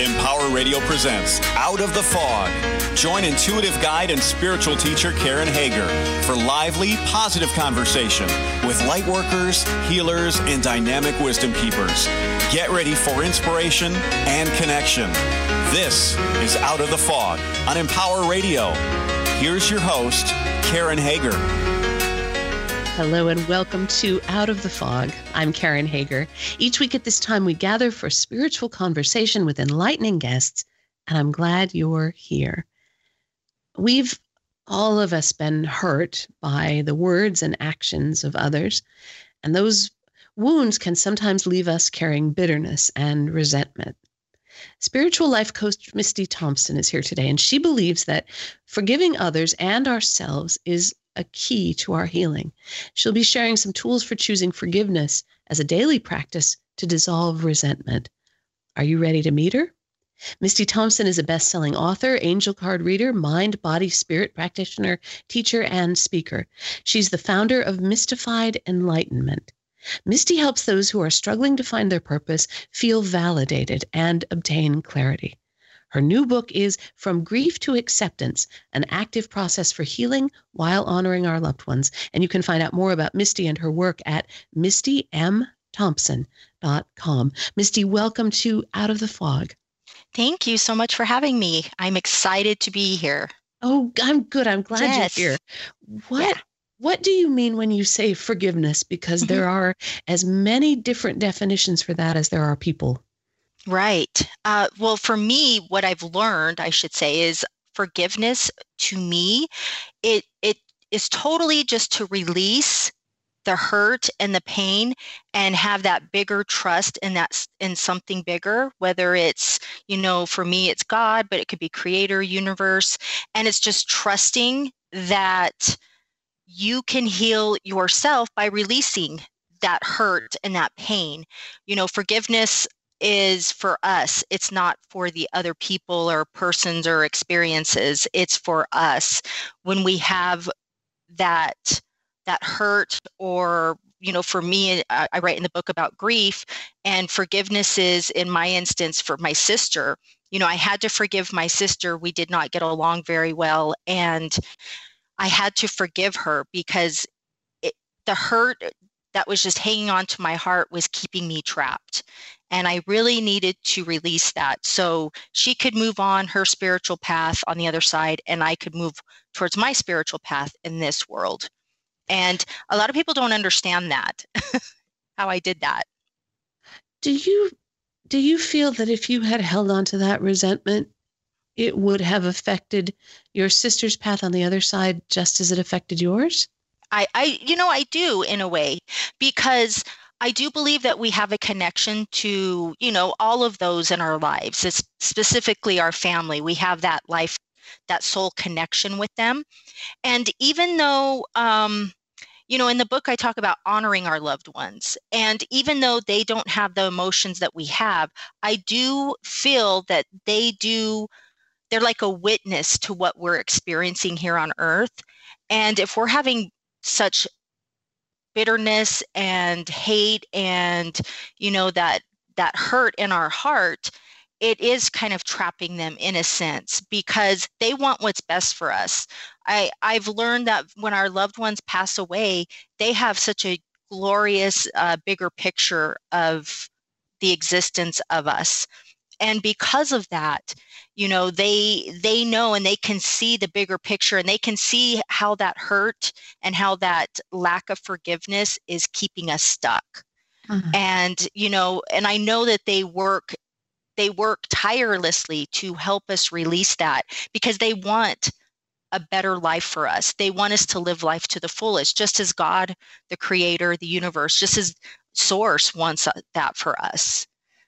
Empower Radio presents Out of the Fog. Join intuitive guide and spiritual teacher Karen Hager for lively, positive conversation with light workers, healers, and dynamic wisdom keepers. Get ready for inspiration and connection. This is Out of the Fog on Empower Radio. Here's your host, Karen Hager. Hello and welcome to Out of the Fog. I'm Karen Hager. Each week at this time, we gather for spiritual conversation with enlightening guests, and I'm glad you're here. We've all of us been hurt by the words and actions of others, and those wounds can sometimes leave us carrying bitterness and resentment. Spiritual life coach Misty Thompson is here today, and she believes that forgiving others and ourselves is a key to our healing. She'll be sharing some tools for choosing forgiveness as a daily practice to dissolve resentment. Are you ready to meet her? Misty Thompson is a best-selling author, angel card reader, mind, body, spirit practitioner, teacher, and speaker. She's the founder of Mystified Enlightenment. Misty helps those who are struggling to find their purpose feel validated and obtain clarity. Her new book is From Grief to Acceptance, an active process for healing while honoring our loved ones. And you can find out more about Misty and her work at mistymthompson.com. Misty, welcome to Out of the Fog. Thank you so much for having me. I'm excited to be here. Oh, I'm good. I'm glad you're here. What do you mean when you say forgiveness? Because there are as many different definitions for that as there are people. Right. Well, for me, what I've learned, I should say, is forgiveness to me, it is totally just to release the hurt and the pain and have that bigger trust in something bigger, whether it's, for me, it's God, but it could be creator, universe. And it's just trusting that you can heal yourself by releasing that hurt and that pain. Forgiveness is for us. It's not for the other people or persons or experiences. It's for us. When we have that hurt, or, for me, I write in the book about grief, and forgiveness is, in my instance, for my sister. I had to forgive my sister. We did not get along very well, and I had to forgive her because the hurt that was just hanging on to my heart was keeping me trapped. And I really needed to release that so she could move on her spiritual path on the other side, and I could move towards my spiritual path in this world. And a lot of people don't understand that, how I did that. Do you feel that if you had held on to that resentment, it would have affected your sister's path on the other side just as it affected yours? I do, in a way, because I do believe that we have a connection to, all of those in our lives. It's specifically our family. We have that life, that soul connection with them. And even though, in the book, I talk about honoring our loved ones. And even though they don't have the emotions that we have, I do feel that they're like a witness to what we're experiencing here on earth. And if we're having such bitterness and hate and, that hurt in our heart, it is kind of trapping them in a sense because they want what's best for us. I've learned that when our loved ones pass away, they have such a glorious, bigger picture of the existence of us. And because of that, they know and they can see the bigger picture, and they can see how that hurt and how that lack of forgiveness is keeping us stuck. And, and I know that they work tirelessly to help us release that because they want a better life for us. They want us to live life to the fullest, just as God, the creator, the universe, just as source wants that for us.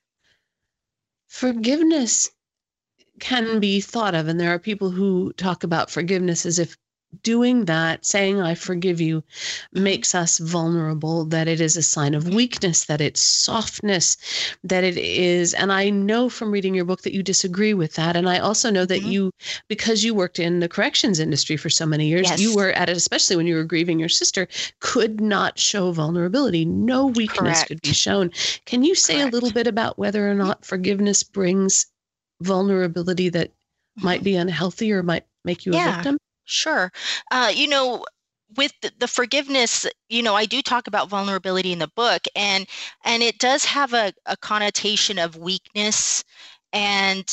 Forgiveness can be thought of, and there are people who talk about forgiveness as if doing that, saying I forgive you, makes us vulnerable, that it is a sign of weakness, that it's softness, that it is. And I know from reading your book that you disagree with that. And I also know that you, because you worked in the corrections industry for so many years, you were at it, especially when you were grieving your sister, could not show vulnerability. No weakness could be shown. Can you say a little bit about whether or not forgiveness brings vulnerability that might be unhealthy or might make you a victim? Sure. With the forgiveness, I do talk about vulnerability in the book, and it does have a connotation of weakness. And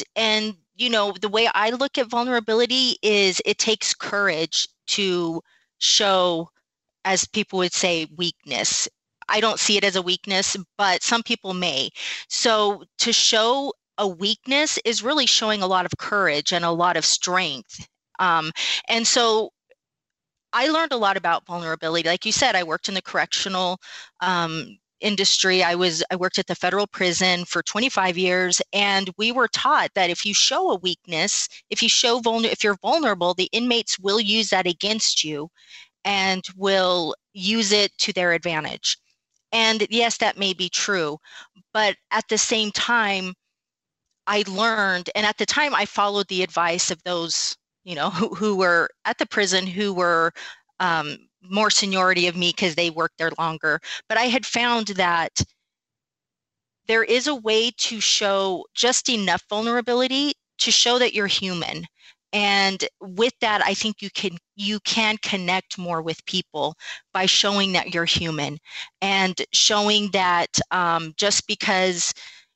the way I look at vulnerability is it takes courage to show, as people would say, weakness. I don't see it as a weakness, but some people may. So to show a weakness is really showing a lot of courage and a lot of strength. And so I learned a lot about vulnerability. Like you said, I worked in the correctional industry. I worked at the federal prison for 25 years, and we were taught that if you show a weakness, if you're vulnerable, the inmates will use that against you and will use it to their advantage. And yes, that may be true, but at the same time, I learned, and at the time I followed the advice of those, who were at the prison, who were more seniority of me because they worked there longer. But I had found that there is a way to show just enough vulnerability to show that you're human. And with that, I think you can connect more with people by showing that you're human and showing that just because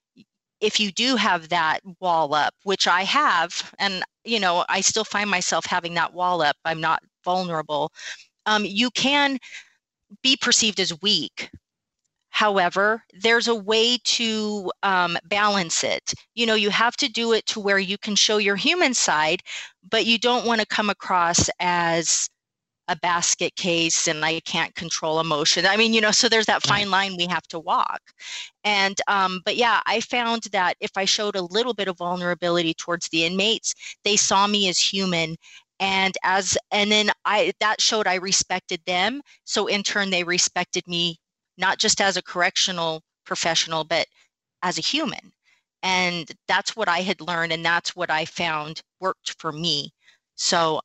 if you do have that wall up, which I have, and I still find myself having that wall up, I'm not vulnerable, you can be perceived as weak. However, there's a way to balance it. You have to do it to where you can show your human side, but you don't want to come across as a basket case and I can't control emotion. I mean, so there's that fine line we have to walk. And, but yeah, I found that if I showed a little bit of vulnerability towards the inmates, they saw me as human. And then that showed I respected them. So in turn, they respected me, not just as a correctional professional, but as a human. And that's what I had learned. And that's what I found worked for me. So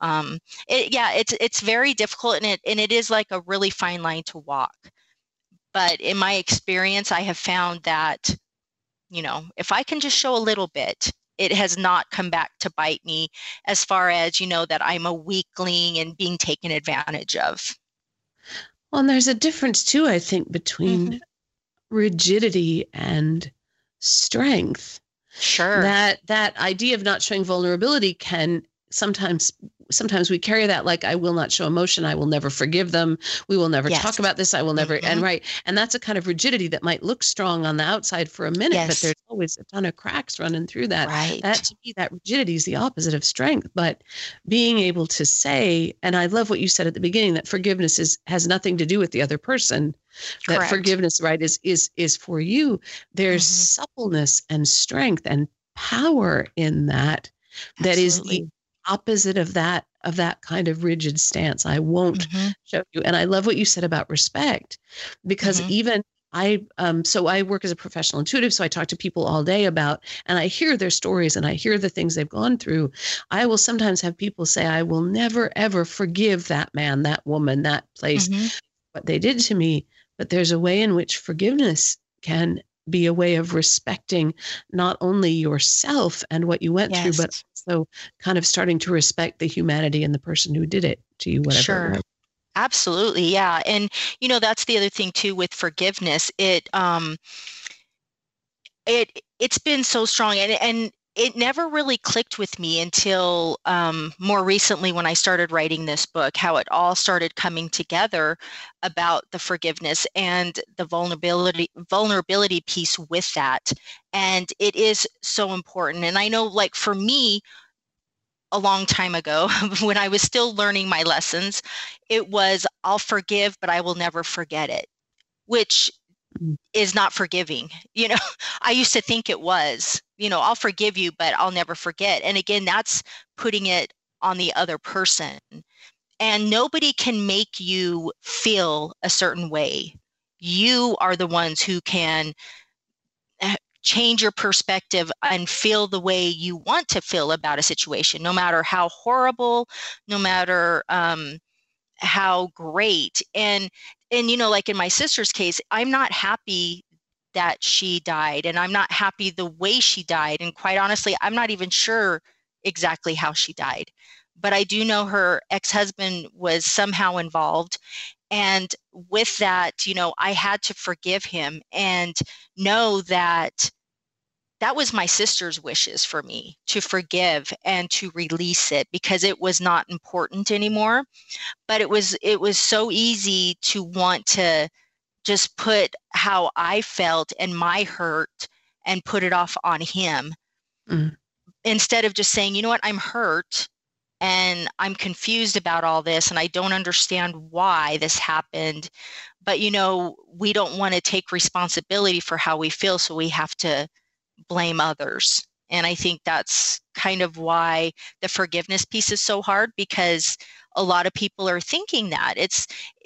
it's very difficult, and it is like a really fine line to walk. But in my experience, I have found that, if I can just show a little bit, it has not come back to bite me as far as, that I'm a weakling and being taken advantage of. Well, and there's a difference too, I think, between rigidity and strength. Sure. That idea of not showing vulnerability can sometimes we carry that like, I will not show emotion. I will never forgive them. We will never talk about this. I will never. And that's a kind of rigidity that might look strong on the outside for a minute, but there's always a ton of cracks running through that. Right. That to me, that rigidity is the opposite of strength. But being able to say, and I love what you said at the beginning, that forgiveness has nothing to do with the other person. That forgiveness, right, is for you. There's suppleness and strength and power in that. Absolutely. That is the opposite of that kind of rigid stance. I won't show you. And I love what you said about respect, because even so I work as a professional intuitive. So I talk to people all day about, and I hear their stories and I hear the things they've gone through. I will sometimes have people say, I will never, ever forgive that man, that woman, that place, what they did to me. But there's a way in which forgiveness can be a way of respecting not only yourself and what you went through, but also kind of starting to respect the humanity and the person who did it to you, whatever. Sure. Absolutely. Yeah. And, that's the other thing too, with forgiveness, it's been so strong, and it never really clicked with me until more recently when I started writing this book, how it all started coming together about the forgiveness and the vulnerability piece with that. And it is so important. And I know, like, for me, a long time ago, when I was still learning my lessons, it was, I'll forgive, but I will never forget it, which is not forgiving. I used to think it was, I'll forgive you, but I'll never forget. And again, that's putting it on the other person. And nobody can make you feel a certain way. You are the ones who can change your perspective and feel the way you want to feel about a situation, no matter how horrible, no matter how great. And like in my sister's case, I'm not happy that she died, and I'm not happy the way she died. And quite honestly, I'm not even sure exactly how she died. But I do know her ex-husband was somehow involved. And with that, I had to forgive him and know that that was my sister's wishes for me, to forgive and to release it, because it was not important anymore. But it was so easy to want to just put how I felt and my hurt and put it off on him, instead of just saying, you know what, I'm hurt and I'm confused about all this and I don't understand why this happened. But, we don't want to take responsibility for how we feel, so we have to blame others. And I think that's kind of why the forgiveness piece is so hard, because a lot of people are thinking that it's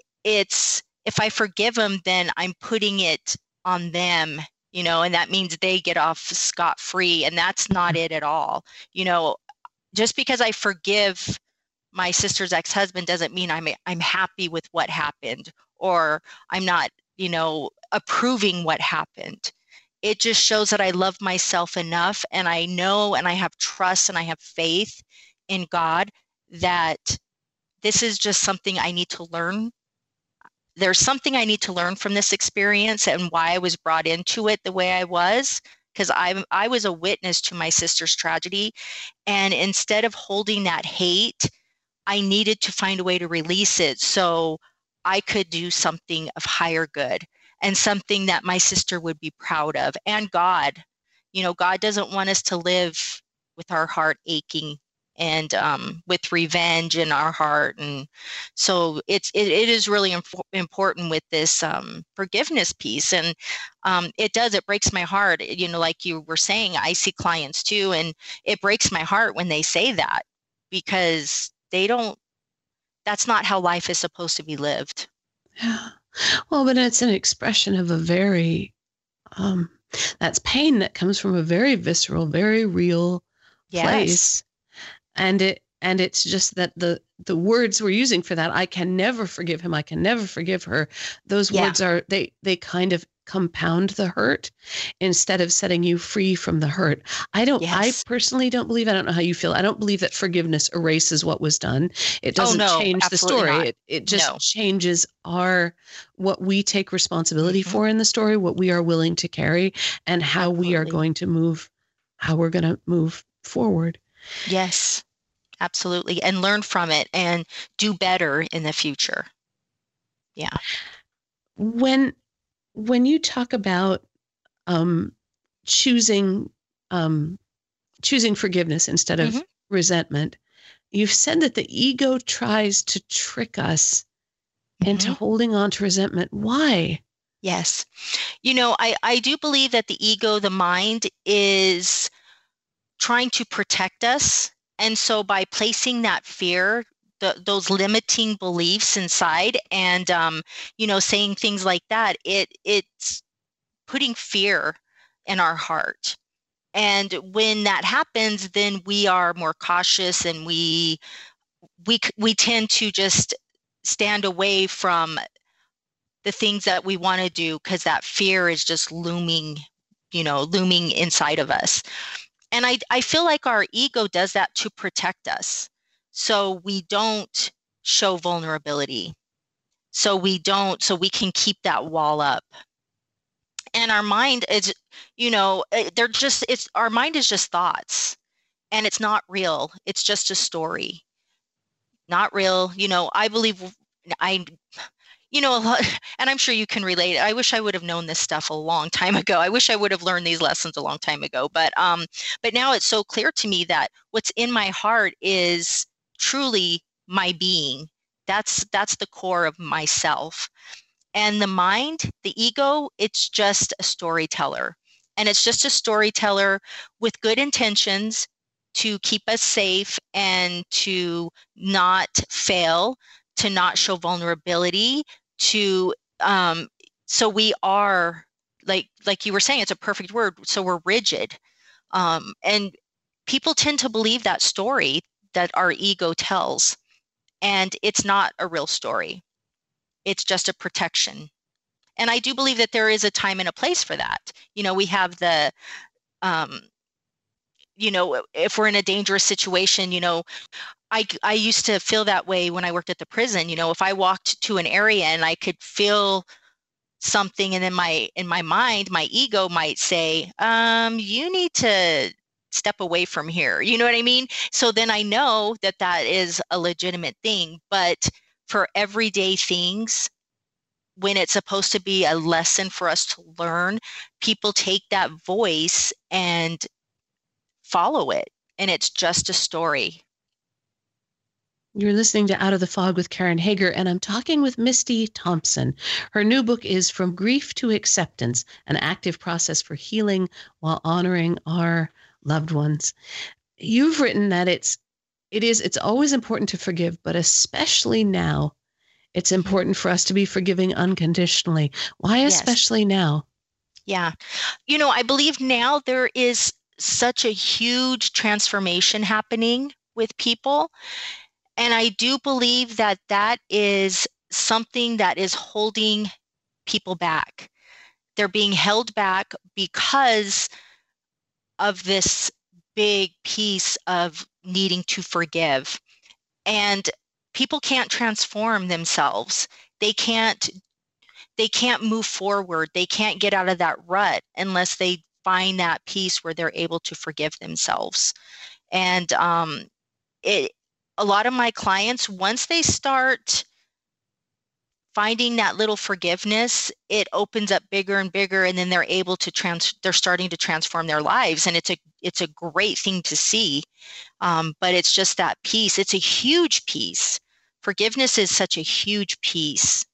if I forgive them, then I'm putting it on them, and that means they get off scot-free, and that's not it at all. Just because I forgive my sister's ex-husband doesn't mean I'm happy with what happened, or I'm not, approving what happened. It just shows that I love myself enough, and I know, and I have trust, and I have faith in God that this is just something I need to learn. There's something I need to learn from this experience and why I was brought into it the way I was, because I was a witness to my sister's tragedy. And instead of holding that hate, I needed to find a way to release it so I could do something of higher good and something that my sister would be proud of. And God, God doesn't want us to live with our heart aching and with revenge in our heart. And so it is really important with this forgiveness piece. And it breaks my heart. Like you were saying, I see clients too, and it breaks my heart when they say that, because that's not how life is supposed to be lived. Yeah. Well, but it's an expression of a very, that's pain that comes from a very visceral, very real place. And it's just that the words we're using for that, I can never forgive him, I can never forgive her, those words they kind of compound the hurt instead of setting you free from the hurt. I personally don't believe, I don't know how you feel, I don't believe that forgiveness erases what was done. It doesn't change the story. It just changes what we take responsibility for in the story, what we are willing to carry, and how we are going to move, how we're going to move forward. Yes, absolutely. And learn from it and do better in the future. Yeah. When you talk about choosing forgiveness instead of resentment, you've said that the ego tries to trick us into holding on to resentment. Why? Yes. I do believe that the ego, the mind, is trying to protect us. And so by placing that fear, those limiting beliefs inside, and saying things like that, it's putting fear in our heart. And when that happens, then we are more cautious, and we tend to just stand away from the things that we want to do, because that fear is just looming inside of us. And I feel like our ego does that to protect us, so we don't show vulnerability, so we can keep that wall up. And our mind is, our mind is just thoughts, and it's not real. It's just a story, not real. I believe and I'm sure you can relate. I wish I would have known this stuff a long time ago. I wish I would have learned these lessons a long time ago. But now it's so clear to me that what's in my heart is truly my being. That's the core of myself. And the mind, the ego, it's just a storyteller. And it's just a storyteller with good intentions to keep us safe and to not fail, to not show vulnerability, so we are, like you were saying, it's a perfect word. So we're rigid. And people tend to believe that story that our ego tells, and it's not a real story. It's just a protection. And I do believe that there is a time and a place for that. We have the, if we're in a dangerous situation, I used to feel that way when I worked at the prison. If I walked to an area and I could feel something, and then in my mind, my ego might say, you need to step away from here. You know what I mean? So then I know that that is a legitimate thing. But for everyday things, when it's supposed to be a lesson for us to learn, people take that voice and follow it. And it's just a story. You're listening to Out of the Fog with Karen Hager, and I'm talking with Misty Thompson. Her new book is From Grief to Acceptance, an active process for healing while honoring our loved ones. You've written that it's always important to forgive, but especially now, it's important for us to be forgiving unconditionally. Why especially now? Yeah. I believe now there is such a huge transformation happening with people. And I do believe that that is something that is holding people back. They're being held back because of this big piece of needing to forgive. And people can't transform themselves. They can't move forward. They can't get out of that rut unless they find that piece where they're able to forgive themselves. And a lot of my clients, once they start finding that little forgiveness, it opens up bigger and bigger, and then they're able to they're starting to transform their lives. And it's a great thing to see. But it's just that piece. It's a huge piece. Forgiveness is such a huge piece.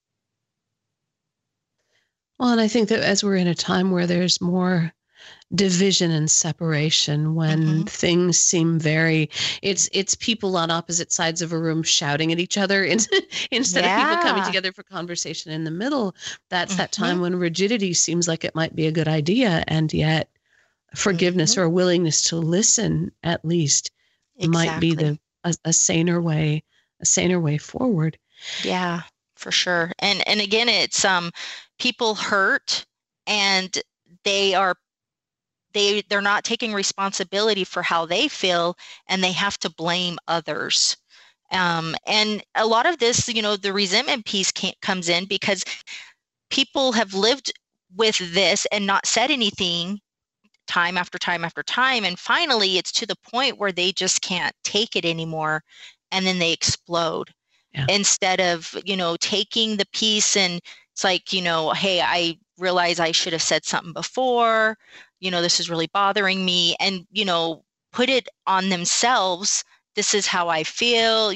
Well, and I think that as we're in a time where there's more division and separation, when things seem it's people on opposite sides of a room shouting at each other instead of people coming together for conversation in the middle, that's that time when rigidity seems like it might be a good idea, and yet forgiveness or a willingness to listen at least might be a saner way forward. Yeah, for sure. And again, it's people hurt, and they're not taking responsibility for how they feel, and they have to blame others. And a lot of this, the resentment piece comes in because people have lived with this and not said anything time after time after time. And finally, it's to the point where they just can't take it anymore. And then they explode instead of, taking the piece, and it's like, hey, I realize I should have said something before. This is really bothering me, and, put it on themselves. This is how I feel,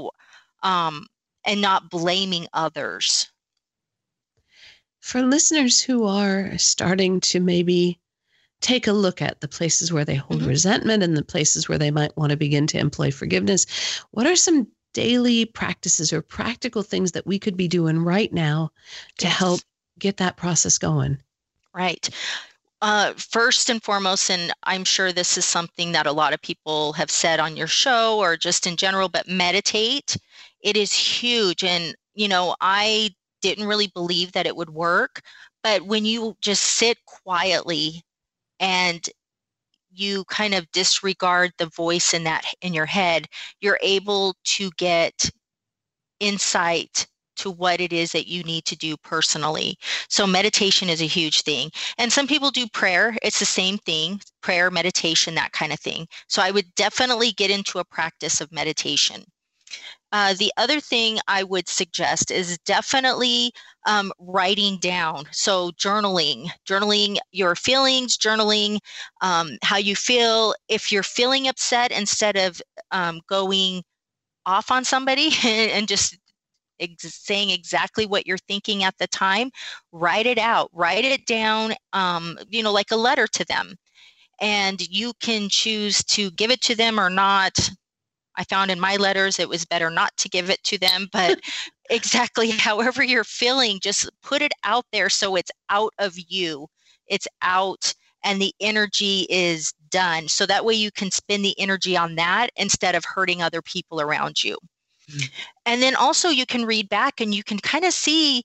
and not blaming others. For listeners who are starting to maybe take a look at the places where they hold resentment and the places where they might want to begin to employ forgiveness, what are some daily practices or practical things that we could be doing right now to help get that process going? Right. First and foremost, and I'm sure this is something that a lot of people have said on your show or just in general, but meditate. It is huge. And, I didn't really believe that it would work, but when you just sit quietly and you kind of disregard the voice in your head, you're able to get insight to what it is that you need to do personally. So meditation is a huge thing. And some people do prayer. It's the same thing, prayer, meditation, that kind of thing. So I would definitely get into a practice of meditation. The other thing I would suggest is definitely writing down. So journaling your feelings, journaling how you feel. If you're feeling upset, instead of going off on somebody and just saying exactly what you're thinking at the time, write it out, write it down, like a letter to them. And you can choose to give it to them or not. I found in my letters it was better not to give it to them, but exactly however you're feeling, just put it out there so it's out of you. It's out and the energy is done. So that way you can spend the energy on that instead of hurting other people around you. And then also you can read back and you can kind of see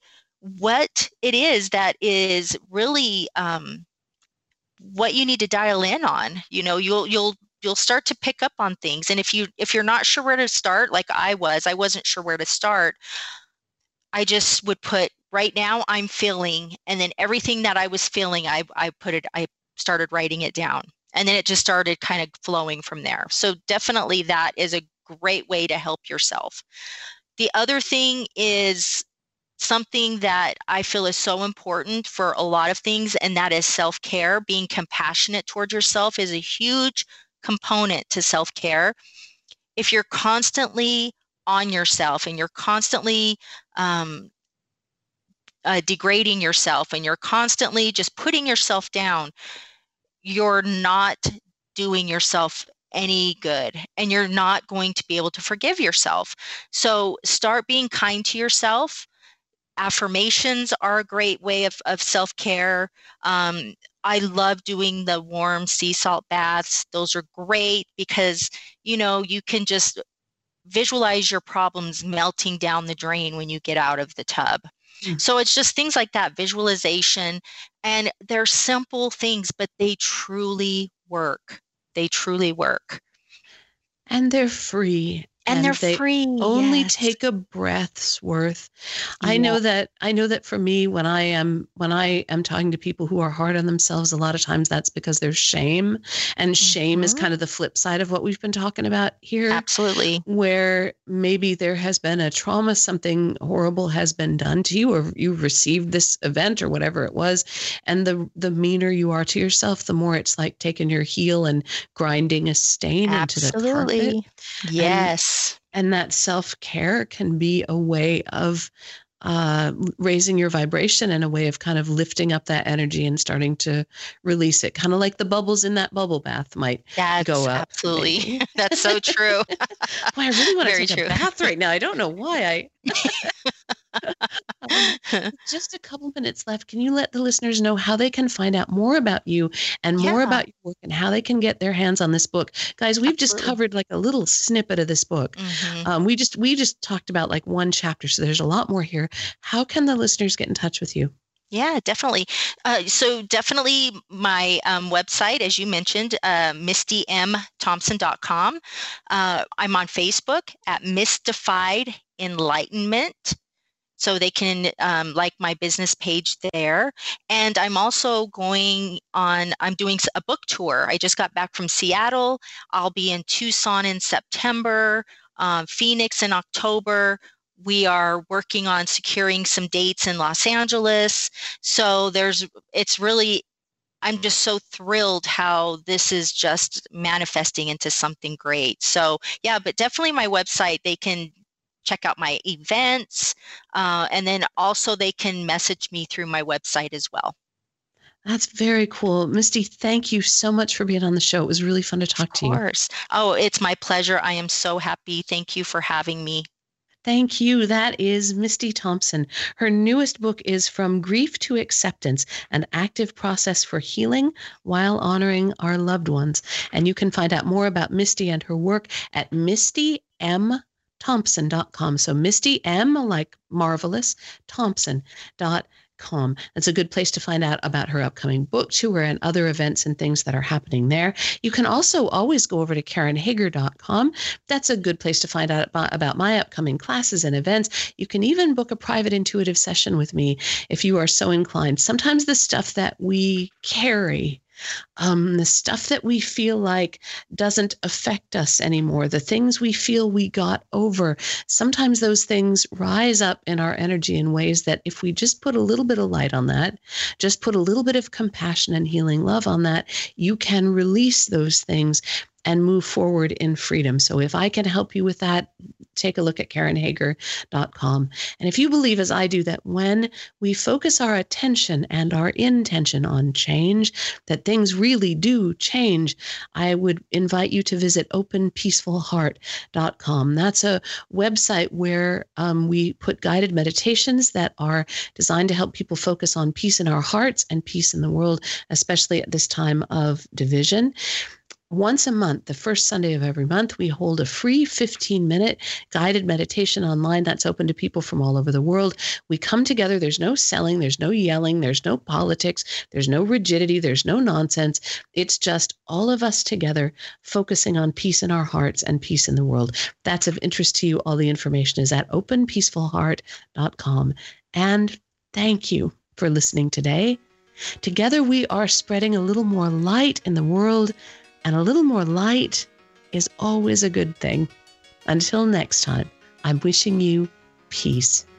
what it is that is really what you need to dial in on. You'll start to pick up on things. And if you're not sure where to start, like I wasn't sure where to start. I just would put, right now I'm feeling, and then everything that I was feeling, I started writing it down, and then it just started kind of flowing from there. So definitely that is a great way to help yourself. The other thing is something that I feel is so important for a lot of things, and that is self-care. Being compassionate toward yourself is a huge component to self-care. If you're constantly on yourself and you're constantly degrading yourself and you're constantly just putting yourself down, you're not doing yourself any good, and you're not going to be able to forgive yourself. So start being kind to yourself. Affirmations are a great way of self-care. I love doing the warm sea salt baths. Those are great because, you can just visualize your problems melting down the drain when you get out of the tub. So it's just things like that, visualization, and they're simple things, but they truly work. They truly work. And they're free. And they're free. Only yes. take a breath's worth. Yeah. I know that for me, when I am talking to people who are hard on themselves, a lot of times that's because there's shame, and shame is kind of the flip side of what we've been talking about here. Absolutely. Where maybe there has been a trauma, something horrible has been done to you, or you received this event or whatever it was. And the meaner you are to yourself, the more it's like taking your heel and grinding a stain into the carpet. Yes. And that self-care can be a way of raising your vibration, and a way of kind of lifting up that energy and starting to release it. Kind of like the bubbles in that bubble bath might go up. Absolutely. That's so true. Boy, I really want to take a bath right now. I don't know why. Just a couple minutes left. Can you let the listeners know how they can find out more about you and more about your work, and how they can get their hands on this book? Guys, we've just covered like a little snippet of this book. We just talked about like one chapter, so there's a lot more here. How can the listeners get in touch with you? Yeah, definitely. So definitely my website, as you mentioned, mistymthompson.com. I'm on Facebook at Mystified Enlightenment. So they can like my business page there. And I'm also doing a book tour. I just got back from Seattle. I'll be in Tucson in September, Phoenix in October. We are working on securing some dates in Los Angeles. So I'm just so thrilled how this is just manifesting into something great. So yeah, but definitely my website, they can check out my events, and then also they can message me through my website as well. That's very cool. Misty, thank you so much for being on the show. It was really fun to talk to you. Of course. Oh, it's my pleasure. I am so happy. Thank you for having me. Thank you. That is Misty Thompson. Her newest book is From Grief to Acceptance, an active process for healing while honoring our loved ones. And you can find out more about Misty and her work at mistymthompson.com. So Misty M, like marvelous, Thompson.com. That's a good place to find out about her upcoming book tour and other events and things that are happening there. You can also always go over to KarenHager.com. That's a good place to find out about my upcoming classes and events. You can even book a private intuitive session with me if you are so inclined. Sometimes the stuff that we carry, the stuff that we feel like doesn't affect us anymore, the things we feel we got over, sometimes those things rise up in our energy in ways that if we just put a little bit of light on that, just put a little bit of compassion and healing love on that, you can release those things and move forward in freedom. So if I can help you with that, take a look at KarenHager.com. And if you believe, as I do, that when we focus our attention and our intention on change, that things really do change, I would invite you to visit OpenPeacefulHeart.com. That's a website where we put guided meditations that are designed to help people focus on peace in our hearts and peace in the world, especially at this time of division. Once a month, the first Sunday of every month, we hold a free 15-minute guided meditation online that's open to people from all over the world. We come together. There's no selling. There's no yelling. There's no politics. There's no rigidity. There's no nonsense. It's just all of us together focusing on peace in our hearts and peace in the world. If that's of interest to you, all the information is at openpeacefulheart.com. And thank you for listening today. Together, we are spreading a little more light in the world. And a little more light is always a good thing. Until next time, I'm wishing you peace.